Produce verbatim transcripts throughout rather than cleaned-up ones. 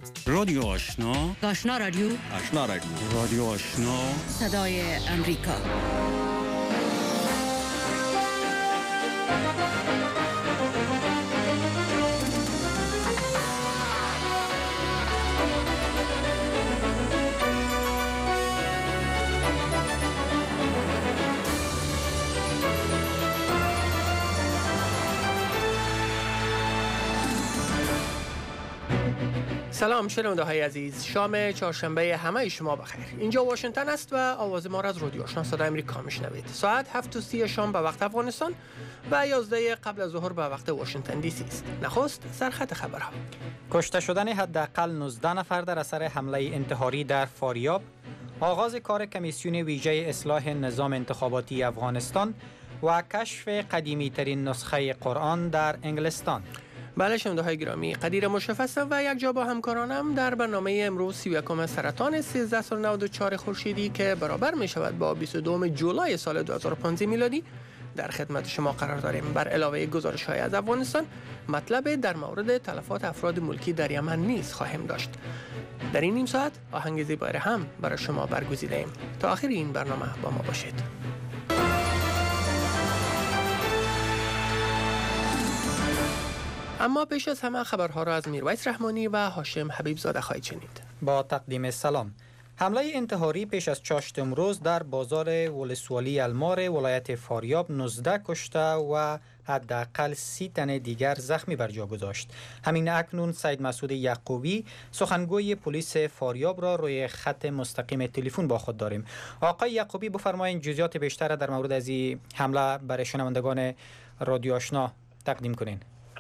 رادیو آشنا، آشنا رادیو، آشنا رادیو، رادیو آشنا، صدای امریکا. سلام شنونده های عزیز، شام چهارشنبه همه شما بخیر. اینجا واشنگتن است و آواز ما را از رادیو آشنا صدای امریکا میشنوید. ساعت هفت و سی شام به وقت افغانستان و یازده قبل از ظهر به وقت واشنگتن دی سی است. نخست سرخط خبرها. کشته شدن حداقل نوزده نفر در اثر حمله انتحاری در فاریاب، آغاز کار کمیسیون ویژه اصلاح نظام انتخاباتی افغانستان و کشف قدیمی ترین نسخه قرآن در انگلستان. بله شنونده های گرامی، قدیر مشرف هستم و یک جا با همکارانم در برنامه امروز سی و یکم سرطان سیزده صد و نود و چهار خورشیدی که برابر می شود با بیست و دوم جولای سال دو هزار و پانزده میلادی در خدمت شما قرار داریم. بر علاوه گزارش های از افغانستان، مطلب در مورد تلفات افراد ملکی در یمن نیز خواهیم داشت. در این نیم ساعت آهنگ زیبای هم برای شما برگزیده ایم. تا آخر این برنامه با ما باشید. اما پیش از همه خبرها را از میرویس رحمانی و هاشم حبیب زاده خواهید شنید. با تقدیم سلام. حمله انتحاری پیش از چاشت امروز در بازار ولسوالی المار ولایت فاریاب نوزده کشته و حداقل سی تن دیگر زخمی بر جا گذاشت. همین اکنون سید مسعود یعقوبی سخنگوی پلیس فاریاب را روی خط مستقیم تلفن با خود داریم. آقای یعقوبی بفرمایید جزئیات بیشتر در مورد از این حمله برای شنوندگان رادیو آشنا تقدیم کنین.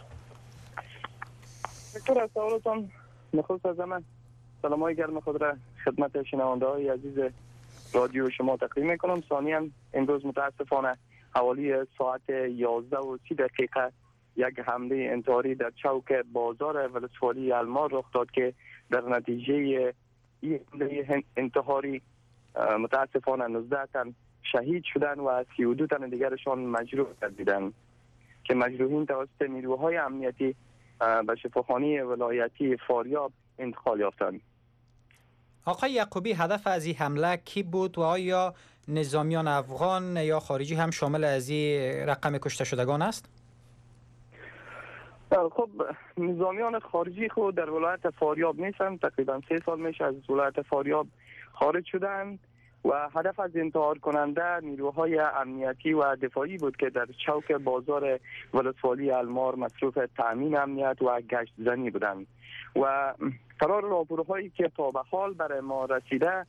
دکتر از سوالتان نخست از من سلام های گرم خود را خدمت شنونده های عزیز رادیو شما تقدیم میکنم. ثانیاً امروز متاسفانه حوالی ساعت یازده و سی دقیقه یک حمله انتحاری در چوک بازار ولسوالی المار رخ داد که در نتیجه این حمله انتحاری متاسفانه نوزده تن شهید شدند و سی و دو تن دیگرشان مجروح گردیدند که مجروحین توسط نیروهای امنیتی به شفاخانه ولایتی فاریاب انتقال یافتند. آقای یعقوبی، هدف از این حمله کی بود و آیا نظامیان افغان یا خارجی هم شامل از این رقم کشته شدگان است؟ خب نظامیان خارجی خود در ولایت فاریاب نیستند. تقریبا سه سال میشه از ولایت فاریاب خارج شدند و هدف از انتحار کننده نیروهای امنیتی و دفاعی بود که در چوک بازار ولسوالی المار مصروف تامین امنیت و گشت زنی بودند و قرار راپورهایی که تا به حال برای ما رسیده،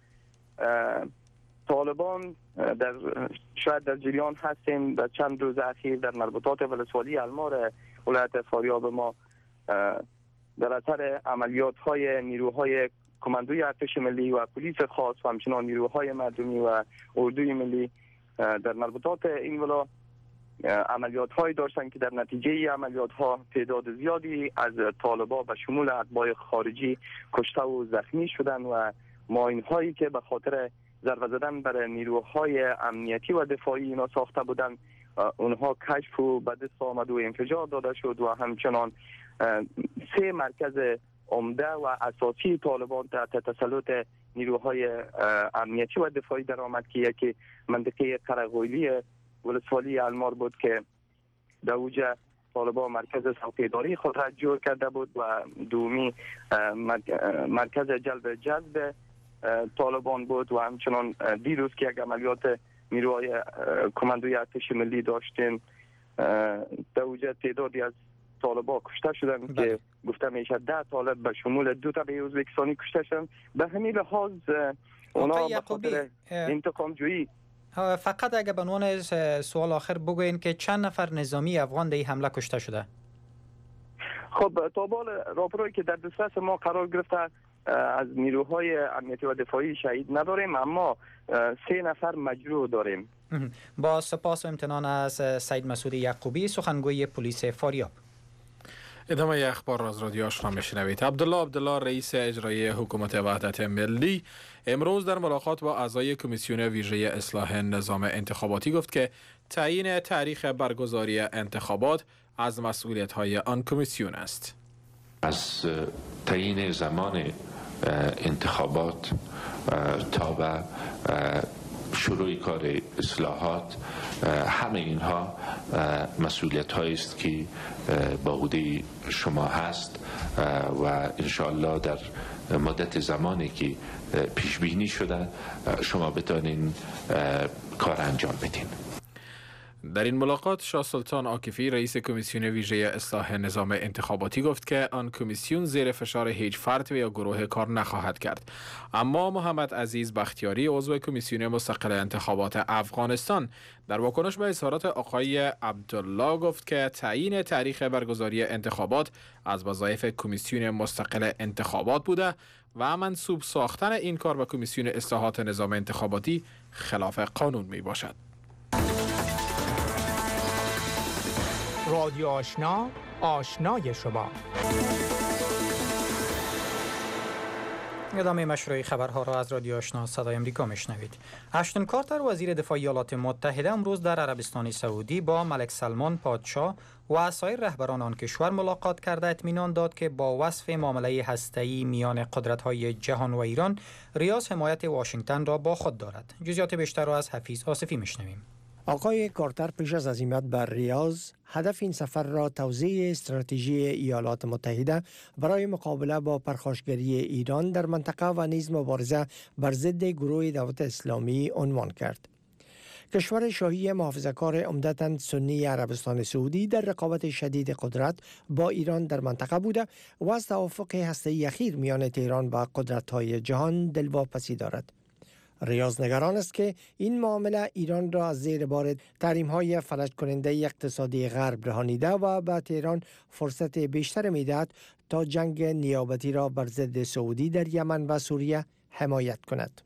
طالبان در شاید در جریان هستیم در چند روز اخیر در مربوطات ولسوالی المار ولایت فاریاب ما در اثر عملیات های نیروهای کماندوی ارتش ملی و پلیس خاص و همچنان نیروهای مردمی و اردوی ملی در مربوطات این ولا عملیات هایی داشتند که در نتیجه ای عملیات ها تعداد زیادی از طالبان به شمول اتباع خارجی کشته و زخمی شدند و ماین هایی که به خاطر ضربه زدن بر نیروهای امنیتی و دفاعی اینا ساخته بودند اونها کشف و به دست آمد و انفجار داده شد و همچنان سه مرکز عمده و اساسی طالبان تحت تسلط نیروهای امنیتی و دفاعی در آمد که یکی منطقه قرغویلی ولسوالی المار بود که در اوج طالبان مرکز څوکیداری خود را جور کرده بود و دومی مرکز جلب جذب طالبان بود و همچنان دیروز که یک عملیات نیروهای کماندوی ارتش ملی داشتیم در اوج تعدادی از طالبان کشته شدن که گفته میشه ده طالب به شمول دو تبع ازبکستانی کشته شدن. به همین لحاظ اونا به خاطر انتقام جویی. فقط اگه به عنوان سوال آخر بگوین که چند نفر نظامی افغان در این حمله کشته شده؟ خب تا بال راپورایی که در دسترس ما قرار گرفته از نیروهای امنیتی و دفاعی شهید نداریم، اما سه نفر مجروح داریم. با سپاس و امتنان از سید مسعود یعقوبی سخنگوی پلیس فاریاب. ادامه اخبار از رادیو آشنا میشنوید. عبدالله عبدالله رئیس اجرایی حکومت وحدت ملی امروز در ملاقات با اعضای کمیسیون ویژه اصلاح نظام انتخاباتی گفت که تعیین تاریخ برگزاری انتخابات از مسئولیت‌های آن کمیسیون است. از تعیین زمان انتخابات تا به شروع کار اصلاحات، همه اینها مسئولیت هایی است که با عهده شما هست و انشاءالله در مدت زمانی که پیش بینی شده شما بتانین کار انجام بدین. در این ملاقات شاه سلطان عاکفی رئیس کمیسیون ویژه اصلاح نظام انتخاباتی گفت که آن کمیسیون زیر فشار هیچ فرد و یا گروه کار نخواهد کرد. اما محمد عزیز بختیاری عضو کمیسیون مستقل انتخابات افغانستان در واکنش به اظهارات آقای عبدالله گفت که تعیین تاریخ برگزاری انتخابات از وظایف کمیسیون مستقل انتخابات بوده و منسوب ساختن این کار به کمیسیون اصلاحات نظام انتخاباتی خلاف قانون می باشد. رادیو آشنا، آشنای شما. ادامه مشروع خبرها را از رادیو آشنا صدای امریکا میشنوید. اشتون کارتر وزیر دفاع ایالات متحده امروز در عربستان سعودی با ملک سلمان پادشاه و سایر رهبران آن کشور ملاقات کرده اطمینان داد که با وصف معامله هسته‌ای میان قدرت‌های جهان و ایران، ریاض حمایت واشنگتن را با خود دارد. جزئیات بیشتر را از حفیظ آصفی میشنویم. آقای کارتر پیش از عزیمت بر ریاض هدف این سفر را توزیع استراتژی ایالات متحده برای مقابله با پرخاشگری ایران در منطقه و نیز مبارزه بر ضد گروه دولت اسلامی عنوان کرد. کشور شاهی محافظه‌کار عمدتاً سنی عربستان سعودی در رقابت شدید قدرت با ایران در منطقه بوده و از توافق هسته‌ای اخیر میان تهران و قدرت‌های جهان دلواپسی دارد. ریاض نگران است که این معامله ایران را از زیر بار تحریم‌های فلج کننده اقتصادی غرب رهانیده و به تهران فرصت بیشتر می‌دهد تا جنگ نیابتی را بر ضد سعودی در یمن و سوریه حمایت کند.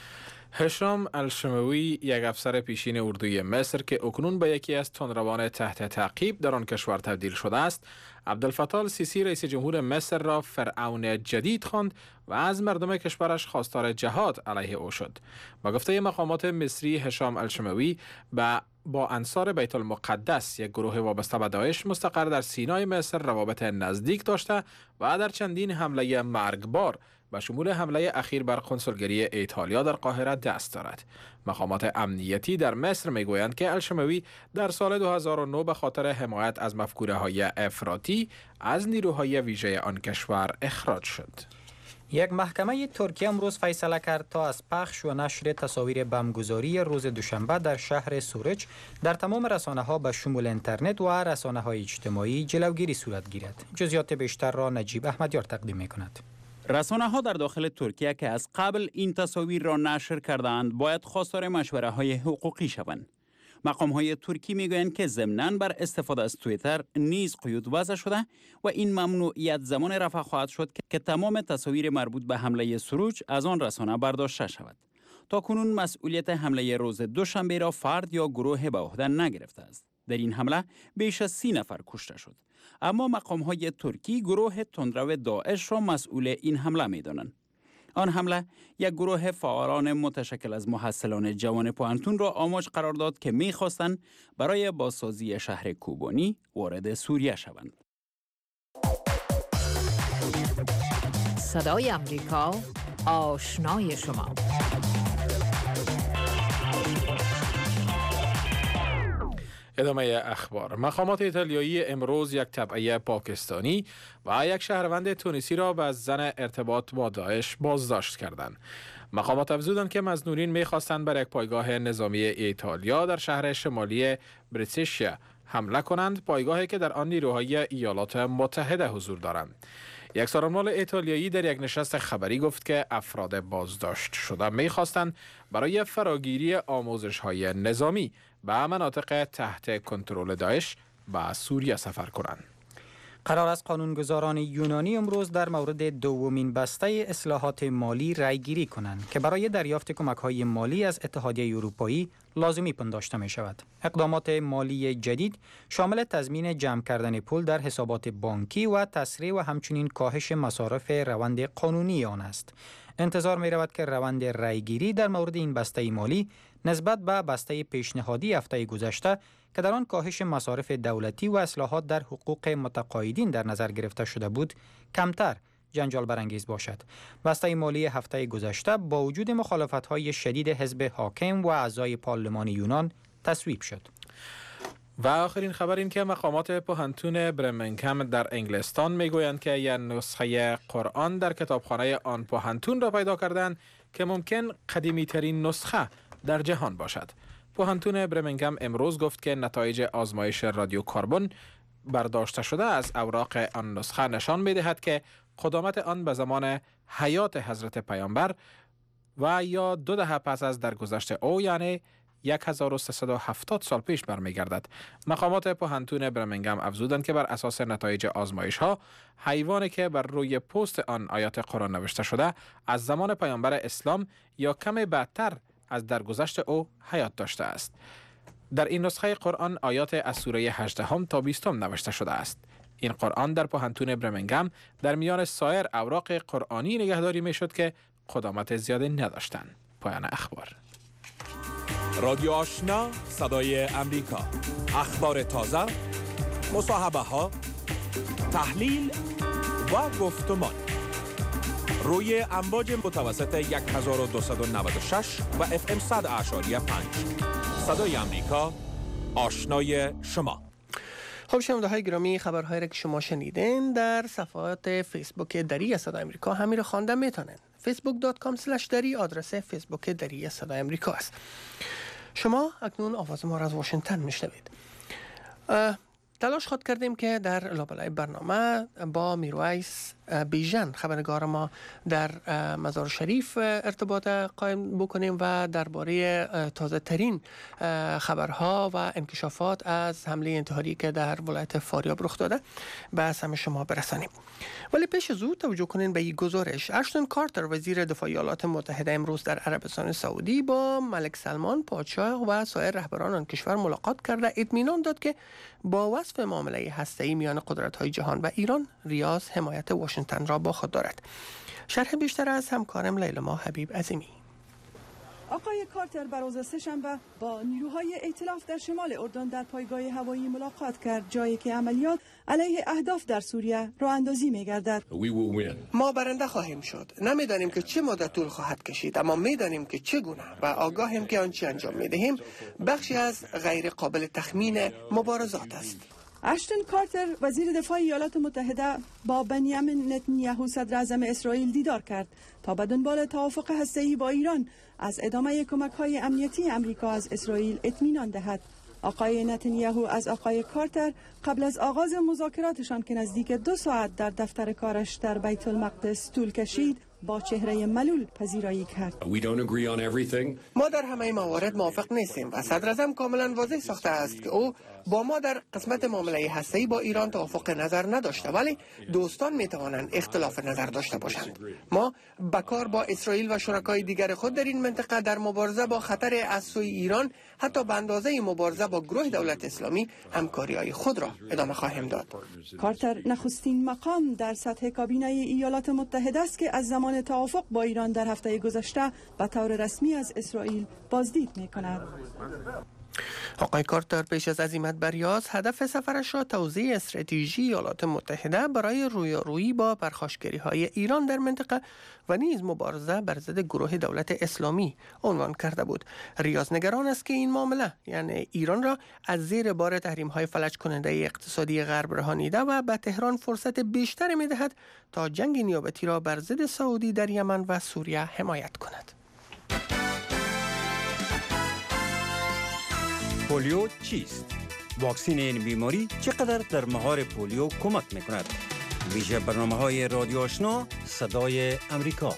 هشام الشموی، یک افسر پیشین اردوی مصر که اکنون به یکی از تندروان تحت تعقیب در آن کشور تبدیل شده است، عبدالفتاح السیسی رئیس جمهور مصر را فرعون جدید خواند و از مردم کشورش خواستار جهاد علیه او شد. با گفته مقامات مصری، هشام الشموی با با انصار بیت المقدس، یک گروه وابسته به داعش مستقر در سینای مصر، روابط نزدیک داشته و در چندین حمله مرگبار به شمول حمله اخیر بر قنسولگری ایتالیا در قاهره دست دارد. مقامات امنیتی در مصر میگویند که الشموی در سال دو هزار و نه به خاطر حمایت از مفکوره‌های افراطی از نیروهای ویژه آن کشور اخراج شد. یک محکمه ترکیه امروز فیصله کرد تا از پخش و نشر تصاویر بمبگذاری روز دوشنبه در شهر سورج در تمام رسانه‌ها به شمول اینترنت و رسانه‌های اجتماعی جلوگیری صورت گیرد. جزئیات بیشتر را نجیب احمدیار تقدیم می‌کند. رسانه‌ها در داخل ترکیه که از قبل این تصاویر را نشر کردند باید خواستار مشوره‌های حقوقی شوند. مقام‌های ترکی میگویند که ضمناً بر استفاده از توییتر نیز قیود وضع شده و این ممنوعیت زمان رفع خواهد شد که تمام تصاویر مربوط به حمله سروج از آن رسانه برداشته شود. تا کنون مسئولیت حمله روز دوشنبه را فرد یا گروه به عهده نگرفته است. در این حمله بیش از سی نفر کشته شد. اما مقام‌های ترکی گروه تندرو داعش را مسئول این حمله می‌دانند. آن حمله یک گروه فعالان متشکل از محصلان جوان پوهنتون را آماج قرار داد که می‌خواستند برای بازسازی شهر کوبانی وارد سوریه شوند. صدای امریکا، آشنای شما. ادامه اخبار. مقامات ایتالیایی امروز یک تبعه پاکستانی و یک شهروند تونسی را به زن ارتباط با داعش بازداشت کردند. مقامات افزودند که مظنونین می‌خواستند بر یک پایگاه نظامی ایتالیا در شهر شمالی بریتیشیا حمله کنند، پایگاهی که در آن نیروهای ایالات متحده حضور دارند. یک سازمان ایتالیایی در یک نشست خبری گفت که افراد بازداشت شده می‌خواستند برای فراگیری آموزش‌های نظامی به مناطق تحت کنترل داعش به سوریه سفر کنند. قرار است قانونگذاران یونانی امروز در مورد دومین بسته اصلاحات مالی رأی‌گیری کنند که برای دریافت کمک‌های مالی از اتحادیه اروپایی لازمی پنداشته می شود. اقدامات مالی جدید شامل تضمین جمع کردن پول در حسابات بانکی و تسریع و همچنین کاهش مصارف روند قانونی آن است. انتظار می رود که روند رأیگیری در مورد این بسته مالی نسبت به بسته پیشنهادی هفته گذشته که در آن کاهش مصارف دولتی و اصلاحات در حقوق متقاعدین در نظر گرفته شده بود کمتر جنجال برانگیز باشد. بسته مالی هفته گذشته با وجود مخالفت‌های شدید حزب حاکم و اعضای پارلمان یونان تصویب شد. و آخرین خبر این که مقامات پوهنتون برمنگهم در انگلستان میگویند که یک نسخه قرآن در کتابخانه آن پوهنتون را پیدا کردند که ممکن قدیمی ترین نسخه در جهان باشد. پوهنتون برمنگهم امروز گفت که نتایج آزمایش رادیو کربن برداشته شده از اوراق آن نسخه نشان می‌دهد که قدامت آن به زمان حیات حضرت پیامبر و یا دو دهه پس از درگذشت او یعنی هزار و سیصد و هفتاد سال پیش برمیگردد. مقامات پوهنتون برمنگهم افزودند که بر اساس نتایج آزمایش ها حیوانی که بر روی پوست آن آیات قرآن نوشته شده از زمان پیامبر اسلام یا کمی بعدتر از درگذشت او حیات داشته است. در این نسخه قرآن آیات از سوره هجدهم تا بیستم نوشته شده است. این قرآن در پوهنتون برمنگهم در میان سایر اوراق قرآنی نگهداری می شد که قدامت زیادی نداشتند. پایان اخبار. رادیو آشنا صدای امریکا، اخبار تازه، مصاحبه ها، تحلیل و گفتمان روی امواج متوسط هزار و دویست و نود و شش و اف ام صد اعشاری پنج. صدای امریکا، آشنای شما. خب شنونده های گرامی، خبرهایی را که شما شنیدین در صفحات فیسبوک دری صدای امریکا همین را خوانده میتونین. فیسبوک دات کام اسلش دری آدرس فیسبوک دری صدای امریکا است. شما اکنون آواز ما را از واشنگتن میشنوید. تلاش خود کردیم که در لابلای برنامه با میرویس بیژن خبرنگار ما در مزار شریف ارتباط قائم بکنیم و درباره تازه ترین خبرها و انکشافات از حمله انتحاری که در ولایت فاریاب رخ داده به سمع شما برسانیم. ولی پیش از او توجه کنین به این گزارش. اشتون کارتر وزیر دفاع ایالات متحده امروز در عربستان سعودی با ملک سلمان پادشاه و سایر رهبران آن کشور ملاقات کرده اطمینان داد که با وصف معامله هسته‌ای میان قدرت‌های جهان و ایران، ریاض حمایت واشنگتن را با خود دارد. شرح بیشتر از همکارم لیلما حبیب عظیمی. آقای کارتر بر روز سه‌شنبه با نیروهای ائتلاف در شمال اردن در پایگاه هوایی ملاقات کرد، جایی که عملیات علیه اهداف در سوریه راه اندازی می‌گردد. ما برنده خواهیم شد. نمی‌دانیم که چه مدت طول خواهد کشید، اما می‌دانیم که چگونه و آگاهیم که آنچه انجام می‌دهیم بخشی از غیر قابل تخمین مبارزات است. اشتون کارتر وزیر دفاع ایالات متحده با بنیامین نتانیاهو صدر اعظم اسرائیل دیدار کرد تا به دنبال توافق هسته‌ای با ایران از ادامه کمک‌های امنیتی امریکا از اسرائیل اطمینان دهد. آقای نتانیاهو از آقای کارتر قبل از آغاز مذاکراتشان که نزدیک دو ساعت در دفتر کارش در بیت المقدس طول کشید با چهره ملول پذیرایی کرد. ما در همه موارد موافق نیستیم و صدر اعظم کاملا واضح ساخته است که او با ما در قسمت معامله هسته‌ای با ایران توافق نظر نداشته، ولی دوستان می توانند اختلاف نظر داشته باشند. ما با کار با اسرائیل و شرکای دیگر خود در این منطقه در مبارزه با خطر از سوی ایران حتی به اندازه مبارزه با گروه دولت اسلامی همکاری‌های خود را ادامه خواهیم داد. کارتر نخستین مقام در سطح کابینه ایالات متحده است که از زمان توافق با ایران در هفته گذشته به طور رسمی از اسرائیل بازدید می‌کند. آقای کارتر پیش از عزیمت بر ریاض هدف سفرش را توزیع استراتژی ایالات متحده برای رویارویی با پرخاشگری‌های ایران در منطقه و نیز مبارزه بر ضد گروه دولت اسلامی عنوان کرده بود. ریاض نگران است که این معامله یعنی ایران را از زیر بار تحریم‌های فلج کننده اقتصادی غرب رهانیده و به تهران فرصت بیشتری می‌دهد تا جنگ نیابتی را بر ضد سعودی در یمن و سوریه حمایت کند. پولیو چیست؟ واکسن این بیماری چقدر در مهار پولیو کمک میکند؟ ویژه برنامه های رادیو آشنا صدای امریکا.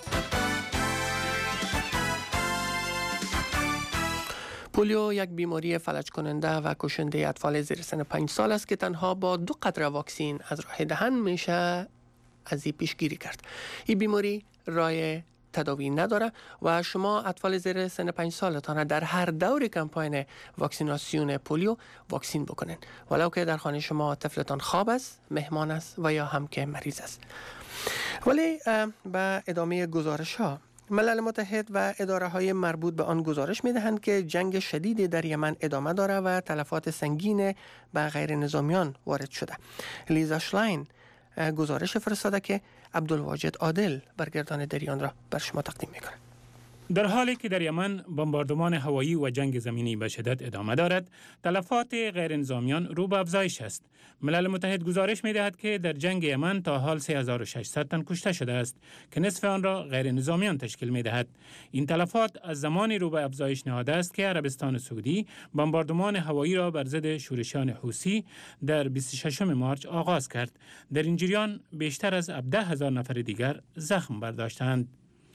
پولیو یک بیماری فلج کننده و کشنده اطفال زیر سن پنج سال است که تنها با دو قطره واکسن از راه دهن میشه از این پیشگیری کرد. این بیماری راه تداوی نداره و شما اطفال زیر سن پنج سالتان در هر دور کمپاین واکسیناسیون پولیو واکسین بکنین، ولو که در خانه شما طفلتان خواب است، مهمان است و یا هم که مریض است. ولی به ادامه گزارش ها ملل متحد و اداره های مربوط به آن گزارش می دهند که جنگ شدید در یمن ادامه داره و تلفات سنگین به غیر نظامیان وارد شده. لیزا شلاین گزارش فرستاده که عبدالواجد عادل برگردان دریان را بر شما تقدیم میکنه. در حالی که در یمن بمباردمان هوایی و جنگ زمینی به شدت ادامه دارد، تلفات غیر نظامیان رو به افزایش است. ملل متحد گزارش می دهد که در جنگ یمن تا حال سه هزار و ششصد تن کشته شده است که نصف آن را غیر نظامیان تشکیل می دهد. این تلفات از زمانی رو به افزایش نهاده است که عربستان سعودی بمباردمان هوایی را بر ضد شورشیان حوثی در بیست و ششم مارس آغاز کرد. در این جریان بیشتر از هفده هزار نفر دیگر زخم برداشتند.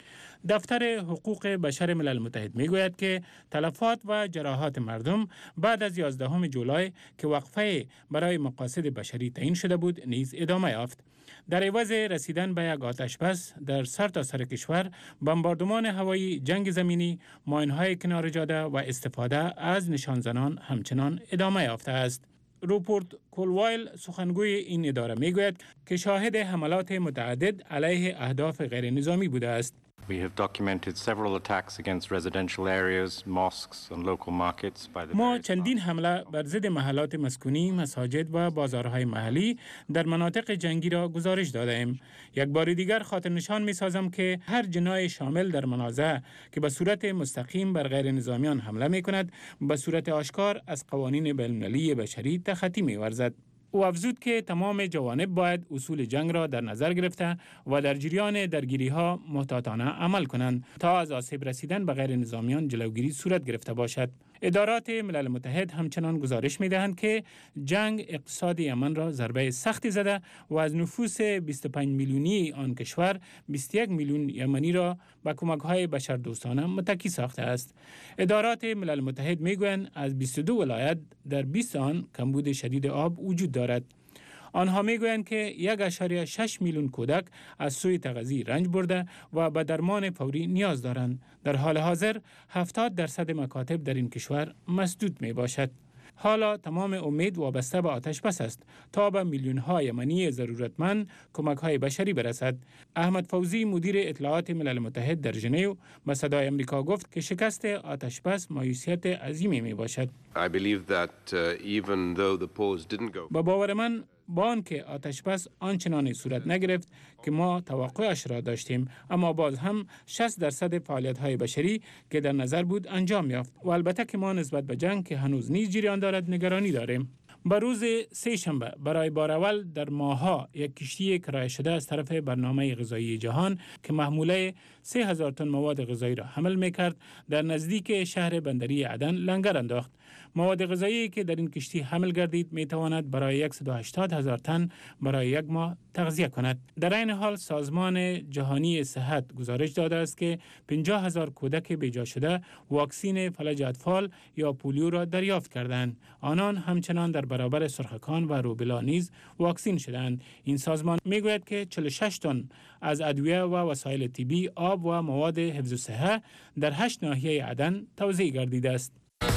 دفتر حقوق بشر ملل متحد می گوید که تلفات و جراحات مردم بعد از یازدهم جولای که وقفه برای مقاصد بشری تعیین شده بود نیز ادامه یافت. در عوض رسیدن به یک آتش بس در سرتاسر سر کشور، بمباردمان هوایی، جنگ زمینی، ماین‌های کنار جاده و استفاده از نشانزنان همچنان ادامه یافته است. روپورت کولوایل سخنگوی این اداره می گوید که شاهد حملات متعدد علیه اهداف غیر نظامی بوده است. We have documented several attacks against residential areas, mosques and local markets by the ما چندین حمله بر ضد محلات مسکونی، مساجد و بازارهای محلی در مناطق جنگی را گزارش داده ایم. یک بار دیگر خاطر نشان می سازم که هر جنای شامل در منازعه که به صورت مستقیم بر غیر نظامیان حمله می کند، به صورت آشکار از قوانین بین‌المللی بشری تخطی می ورزد. او افزود که تمام جوانب باید اصول جنگ را در نظر گرفته و در جریان درگیری ها محتاطانه عمل کنند تا از آسیب رسیدن به غیر نظامیان جلوگیری صورت گرفته باشد. ادارات ملل متحد همچنان گزارش می دهند که جنگ اقتصاد یمن را ضربه سختی زده و از نفوس بیست و پنج میلیونی آن کشور بیست و یک میلیون یمنی را به کمک‌های بشردوستانه متکی ساخته است. ادارات ملل متحد می گویند از بیست و دو ولایت در بیست آن کمبود شدید آب وجود دارد. آنها میگویند که یک اشاریه شش میلیون کودک از سوی تغذیه رنج برده و به درمان فوری نیاز دارند. در حال حاضر هفتاد درصد مکاتب در این کشور مسدود می باشد. حالا تمام امید وابسته به آتش بس است تا به میلیون های یمنی ضرورتمند کمک های بشری برسد. احمد فوزی مدیر اطلاعات ملل متحد در ژنو به صدای امریکا گفت که شکست آتش بس مایوسیت عظیمی می باشد. I believe that uh, even though the pause didn't go. با باور من با آنکه آتش بس آنچنانی صورت نگرفت که ما توقعش را داشتیم، اما باز هم شصت درصد فعالیت های بشری که در نظر بود انجام یافت و البته که ما نسبت به جنگ که هنوز نیز جریان دارد نگرانی داریم. به روز سه شنبه برای بار اول در ماها یک کشتی کرایه شده از طرف برنامه غذایی جهان که محموله سه هزار تن مواد غذایی را حمل می‌کرد در نزدیک شهر بندری عدن لنگر انداخت. مواد غذایی که در این کشتی حمل گردید می‌تواند برای صد و هشتاد هزار تن برای یک ماه تغذیه کند. در این حال سازمان جهانی صحت گزارش داده است که پنجاه هزار کودک بیجا شده واکسین فلج اطفال یا پولیو را دریافت کردند. آنان همچنان در برابر سرخکان و روبلا نیز واکسین شدند. این سازمان میگوید که چهل و شش تن از ادویه و وسایل طبی، آب و مواد حفظ الصحه در هشت ناحیه عدن توزیع گردیده است.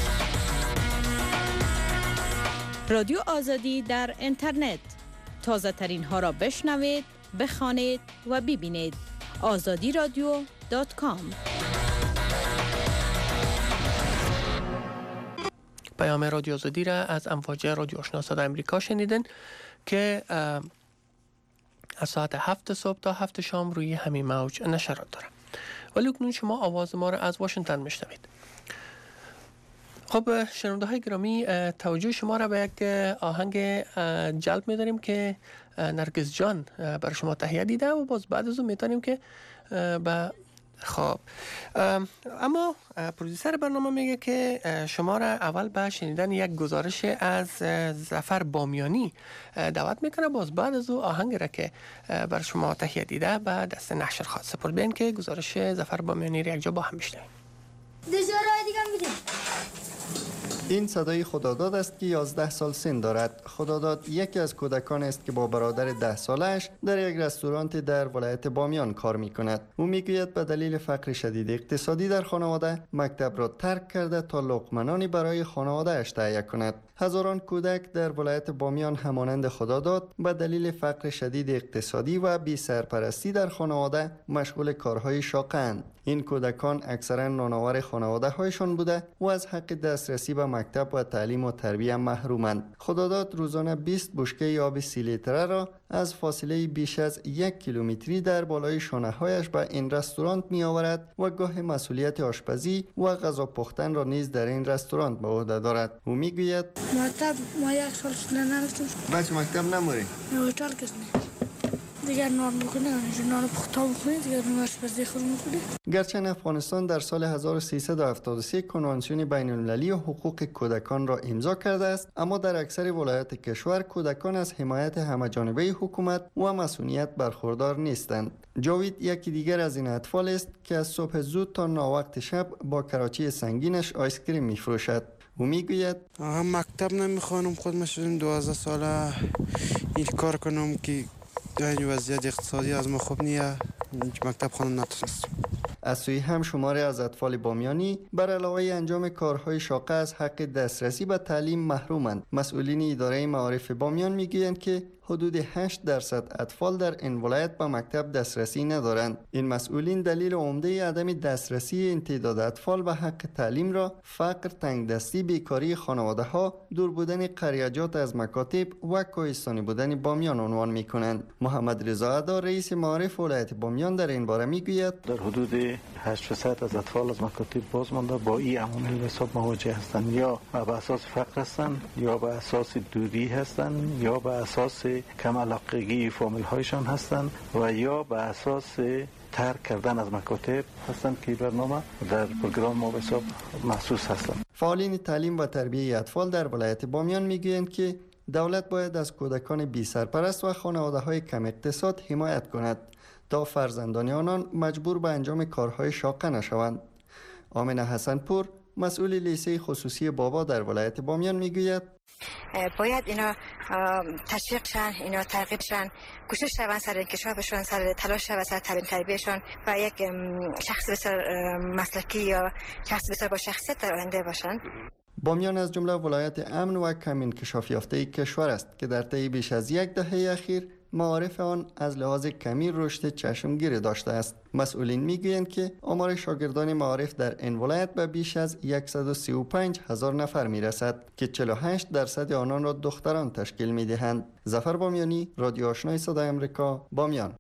رادیو آزادی در اینترنت، تازه ترین ها را بشنوید، بخوانید و ببینید. آزادی رادیو دات کام. پیام رادیو آزادی را از امواج رادیو آشنا صدای امریکا شنیدن که از ساعت هفت صبح تا هفت شام روی همین موج نشرات داره. ولی اکنون شما آواز ما را از واشنگتن میشنوید. خب شنونده های گرامی، توجه شما را به یک آهنگ جلب می‌داریم که نرگس جان برای شما تهیه دیده و باز بعد از اون می‌تونیم که به خب اما پرودوسر برنامه میگه که شما را اول به شنیدن یک گزارش از ظفر بامیانی دعوت میکنه، باز بعد از او آهنگ را که برای شما تهیه دیده به دست نشر خواهد سپرد. بیاین که گزارش ظفر بامیانی را یک جا با هم بشنویم. دو جا راه دیگه میدیم. این صدای خداداد است که یازده سال سن دارد. خداداد یکی از کودکان است که با برادر ده سالش در یک رستوران در ولایت بامیان کار می کند. او می گوید به دلیل فقر شدید اقتصادی در خانواده مکتب را ترک کرده تا لقمه‌نانی برای خانواده اش تهیه کند. هزاران کودک در ولایت بامیان همانند خداداد به دلیل فقر شدید اقتصادی و بی سرپرستی در خانواده مشغول کارهای شاقند. این کودکان اکثرا نانآور خانواده هایشان بوده و از حق دسترسی به مکتب و تعلیم و تربیت محرومند. خداداد روزانه بیست بشکه آب سی لیتره را از فاصله بیش از یک کیلومتری در بالای شانه هایش به این رستوران می آورد و گاه مسئولیت آشپزی و غذا پختن را نیز در این رستوران به عهده دارد. او می گوید مکتب ما یک سال شده نرفتم. بچه مکتب نموری؟ نه هتل کس نه. دیگر نان بخونه، نان پخته بخونه، دیگر نان آشپزی خود می‌کنه. گرچه افغانستان در سال هزار و سیصد و هفتاد و سه کنوانسیون بین المللی حقوق کودکان را امضا کرده است، اما در اکثر ولایات کشور کودکان از حمایت همه‌جانبه حکومت و مسئولیت برخوردار نیستند. جاوید یکی دیگر از این اطفال است که از صبح زود تا ناوقت شب با کراچی سنگینش آیس کریم می‌فروشد. او میگوید هم مکتب نمیخوانم، خود من دوازده ساله این کار کنم که در وضعیت اقتصادی از ما خوب نیه، مکتب خانم نتونستم. از سوی هم شماری از اطفال بامیانی بر علاوه انجام کارهای شاقه از حق دسترسی به تعلیم محرومند. مسئولین اداره معارف بامیان میگویند که حدود هشت درصد اطفال در این ولایت به مکتب دسترسی ندارند. این مسئولین دلیل عمده عدم دسترسی این تعداد اطفال به حق تعلیم را فقر، تنگدستی، بیکاری خانواده ها، دور بودن قریجات از مکاتب و کوهستانی بودن بامیان عنوان میکنند. محمد رضا ادا رئیس معارف ولایت بامیان در این باره میگوید در حدود هشت درصد از اطفال از مکاتب باز مانده با این عوامل به حساب مواجه هستند، یا به اساس فقر هستند، یا به اساس دوری هستند، یا به اساس کم علاقگی فامیل هایشان هستند، و یا به اساس ترک کردن از مکاتب هستند که برنامه در پروگرام ما به حساب محسوس هستند. فعالین تعلیم و تربیت اطفال در ولایت بامیان میگویند که دولت باید از کودکان بی سرپرست و خانواده های کم اقتصاد حمایت کند تا فرزندان آنان مجبور به انجام کارهای شاقه نشوند. آمنه حسنپور مسئول لیسه خصوصی بابا در ولایت بامیان میگوید باید اینا تشویق شن، اینا ترغیب شن، کوشش شون سر انکشافشون، سر تلاش شون سر تعلیم تربیتشون و یک شخص بسیار مسلکی یا شخص بسیار با شخصیت در آینده باشن. بامیان از جمله ولایت امن و کم انکشاف یافته کشور است که در طی بیش از یک دهه اخیر معارف آن از لحاظ کمی رشد چشمگیر داشته است. مسئولین میگویند که آمار شاگردان معارف در این ولایت به بیش از صد و سی و پنج هزار نفر میرسد که چهل و هشت درصد آنان را دختران تشکیل میدهند. ظفر بامیانی، رادیو آشنای صدای آمریکا، بامیان.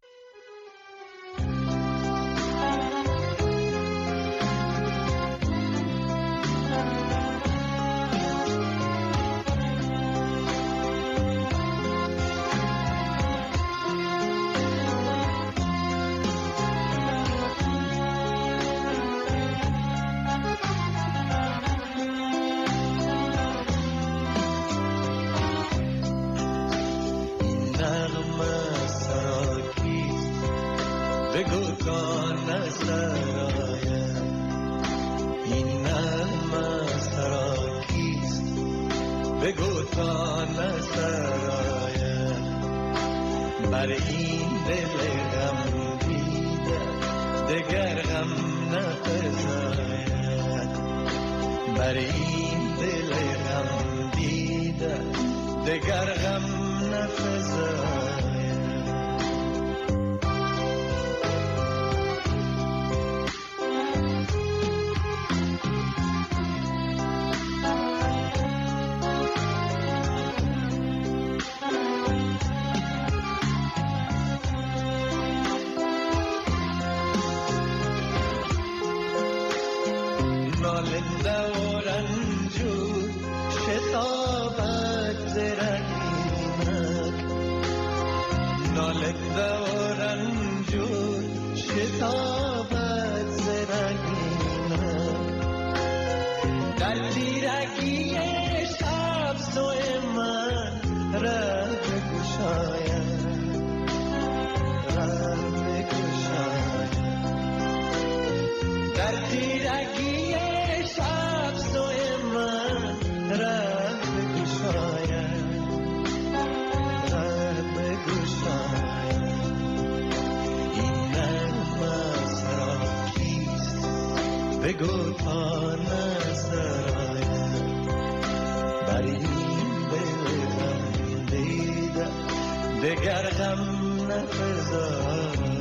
بگو تا نسرایم بر این دل غم دیده دگر غم نفزایم.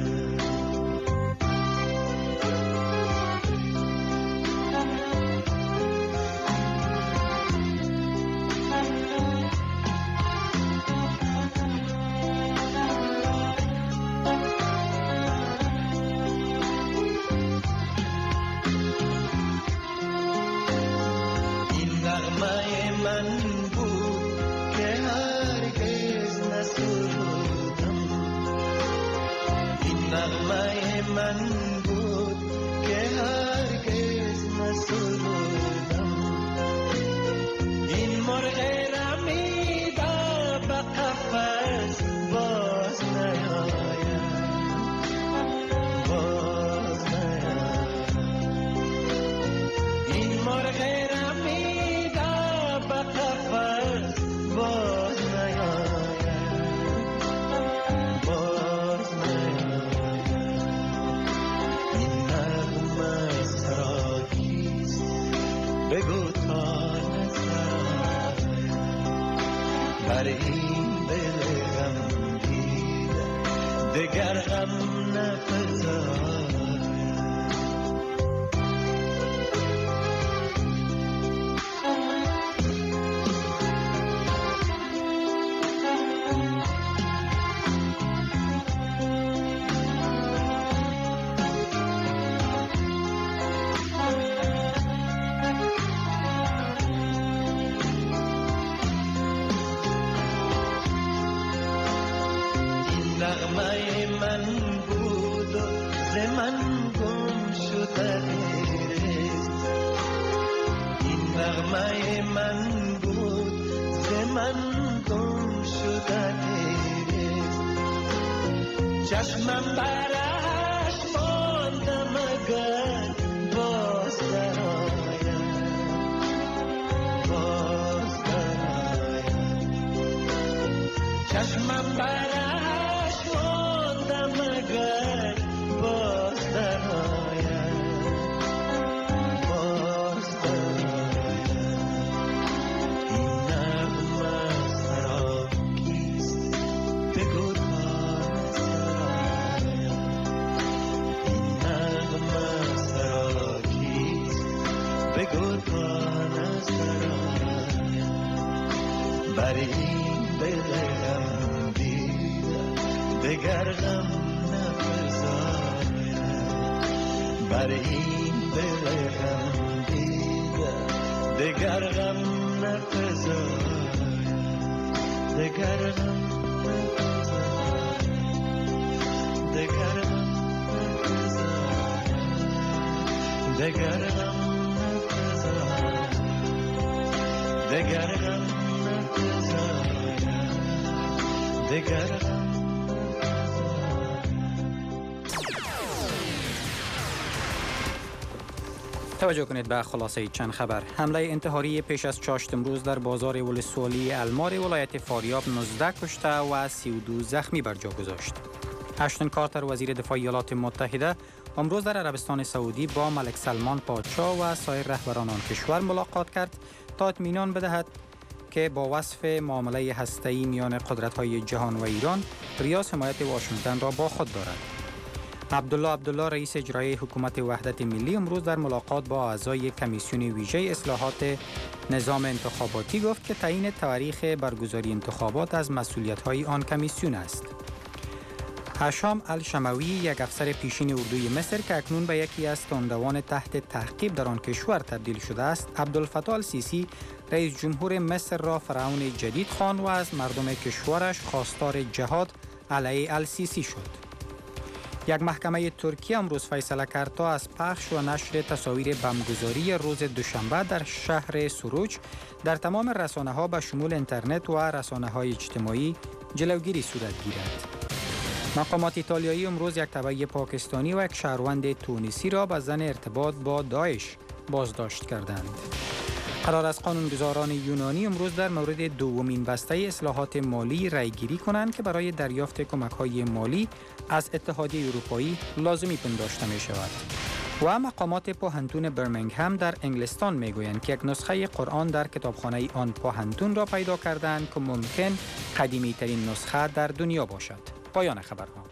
من بود که هرگز نسرودم این مرغ رمیده به قفس باز نیاید باز نیاید این مرغ رمیده به قفس باز نیاید باز نیاید. بگو تا نسرایم بر این دل غم دیده دگر غم نفزایم. نغمه من بود و ز من گم شده نیست این نغمه من بود ز من گم شده نیست چشمم برش مانده مگر باز درآید باز درآید چشمم برش مگر باز درآید باز درآید این نغمه سرا کیست بگو تا نسرایم این نغمه سرا کیست بگو تا نسرایم بر این دل غم دیده دگر غم نفزایم بر این دل غم دیده دگر غم نفزایم دگر غم نفزایم دگر غم نفزایم دگر غم نفزایم دگر غم نفزایم دگر غم. توجه کنید به خلاصه چند خبر. حمله انتحاری پیش از چاشت امروز در بازار ولسوالی المار ولایت فاریاب نوزده کشته و سی و دو زخمی بر جا گذاشت. اشتن کارتر وزیر دفاع ایالات متحده امروز در عربستان سعودی با ملک سلمان پادشاه و سایر رهبران آن کشور ملاقات کرد تا اطمینان بدهد که با وصف معامله هسته‌ای میان قدرت‌های جهان و ایران، ریاض حمایت واشنگتن را با خود دارد. عبدالله عبدالله رئیس اجرایی حکومت وحدت ملی امروز در ملاقات با اعضای کمیسیون ویژه اصلاحات نظام انتخاباتی گفت که تعیین تاریخ برگزاری انتخابات از مسئولیت‌های آن کمیسیون است. هشام الشموی، یک افسر پیشین اردوی مصر که اکنون به یکی از تندروان تحت تعقیب در آن کشور تبدیل شده است، عبدالفتاح السیسی رئیس جمهور مصر را فرعون جدید خواند و از مردم کشورش خواستار جهاد علیه السیسی شد. یک محکمه ترکیه امروز فیصله کرد تا از پخش و نشر تصاویر بمبگذاری روز دوشنبه در شهر سروج در تمام رسانه‌ها به شمول اینترنت و رسانه‌های اجتماعی جلوگیری صورت گیرد. مقامات ایتالیایی امروز یک تبعی پاکستانی و یک شهروند تونسی را به ظن ارتباط با داعش بازداشت کردند. قرار است قانونگذاران یونانی امروز در مورد دومین بسته اصلاحات مالی رأیگیری کنند که برای دریافت کمک‌های مالی از اتحادیه اروپایی لازمی پنداشته می شود. و مقامات پوهنتون برمنگهم در انگلستان میگویند که یک نسخه قرآن در کتابخانه آن پوهنتون را پیدا کردند که ممکن قدیمی ترین نسخه در دنیا باشد. پایان خبرها.